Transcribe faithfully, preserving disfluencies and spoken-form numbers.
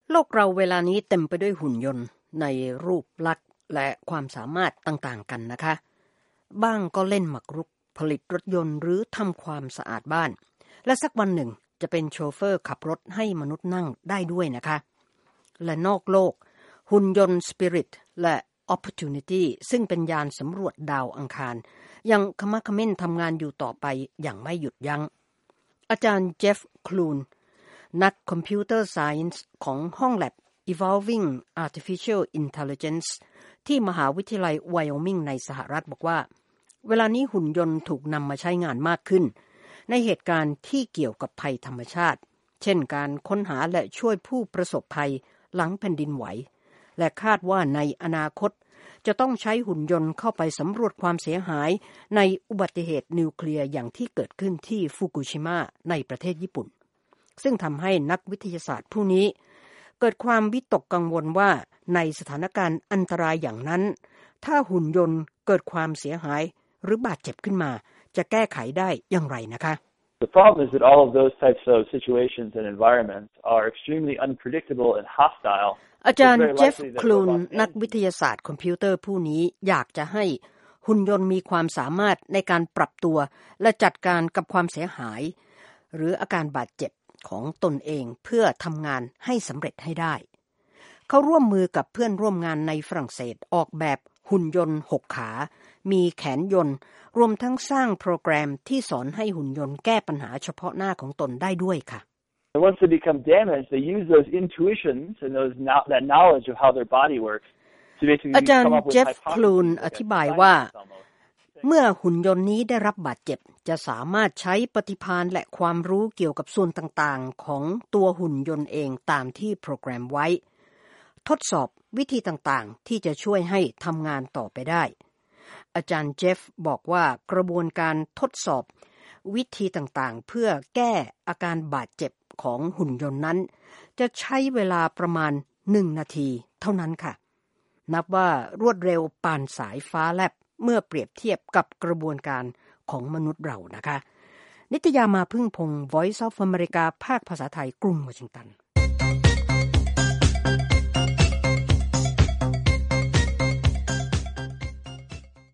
โลกเราเวลานี้เต็มไปด้วยหุ่นยนต์ในรูปลักษณ์และความสามารถต่างๆกันนะคะบ้างก็เล่นหมากรุกผลิตรถยนต์หรือทำความสะอาดบ้านและสักวันหนึ่งจะเป็นโชเฟอร์ขับรถให้มนุษย์นั่งได้ด้วยนะคะและนอกโลกหุ่นยนต์ Spirit และ Opportunity ซึ่งเป็นยานสำรวจดาวอังคารยังขมักเขม้นทำงานอยู่ต่อไปอย่างไม่หยุดยั้งอาจารย์เจฟฟ์คลูนนักคอมพิวเตอร์ไซน์ของห้องแลบ Evolving Artificial Intelligence ที่มหาวิทยาลัยไวโอมิงในสหรัฐบอกว่าเวลานี้หุ่นยนต์ถูกนำมาใช้งานมากขึ้นในเหตุการณ์ที่เกี่ยวกับภัยธรรมชาติเช่นการค้นหาและช่วยผู้ประสบภัยหลังแผ่นดินไหวและคาดว่าในอนาคตจะต้องใช้หุ่นยนต์เข้าไปสำรวจความเสียหายในอุบัติเหตุนิวเคลียร์อย่างที่เกิดขึ้นที่ฟุกุชิมะในประเทศญี่ปุ่นซึ่งทำให้นักวิทยาศาสตร์ผู้นี้เกิดความวิตกกังวลว่าในสถานการณ์อันตรายอย่างนั้นถ้าหุ่นยนต์เกิดความเสียหายหรือบาดเจ็บขึ้นมาจะแก้ไขได้อย่างไรนะคะ The problem is that all of those types of situations and environments are extremely unpredictable and hostile. อาจารย์เจฟฟ์คลูนนักวิทยาศาสตร์คอมพิวเตอร์ผู้นี้อยากจะให้หุ่นยนต์มีความสามารถในการปรับตัวและจัดการกับความเสียหายหรืออาการบาดเจ็บของตนเองเพื่อทำงานให้สำเร็จให้ได้เขาร่วมมือกับเพื่อนร่วมงานในฝรั่งเศสออกแบบหุ่นยนต์หกขามีแขนยนต์รวมทั้งสร้างโปรแกรมที่สอนให้หุ่นยนต์แก้ปัญหาเฉพาะหน้าของตนได้ด้วยค่ะ And once they become damaged, they use those intuitions and those that knowledge of how their body works to basically อาจารย์ come up with เจฟฟ์คลูน hypotheses อธิบายว่าเมื่อหุ่นยนต์นี้ได้รับบาดเจ็บจะสามารถใช้ปฏิภาณและความรู้เกี่ยวกับส่วนต่างๆของตัวหุ่นยนต์เองตามที่โปรแกรมไว้ทดสอบวิธีต่างๆที่จะช่วยให้ทำงานต่อไปได้อาจารย์เจฟฟ์บอกว่ากระบวนการทดสอบวิธีต่างๆเพื่อแก้อาการบาดเจ็บของหุ่นยนต์นั้นจะใช้เวลาประมาณหนึ่งนาทีเท่านั้นค่ะนับว่ารวดเร็วปานสายฟ้าแลบเมื่อเปรียบเทียบกับกระบวนการของมนุษย์เรานะคะนิตยามาพึ่งพงศ์ Voice of America ภาคภาษาไทยกรุงวอชิงตัน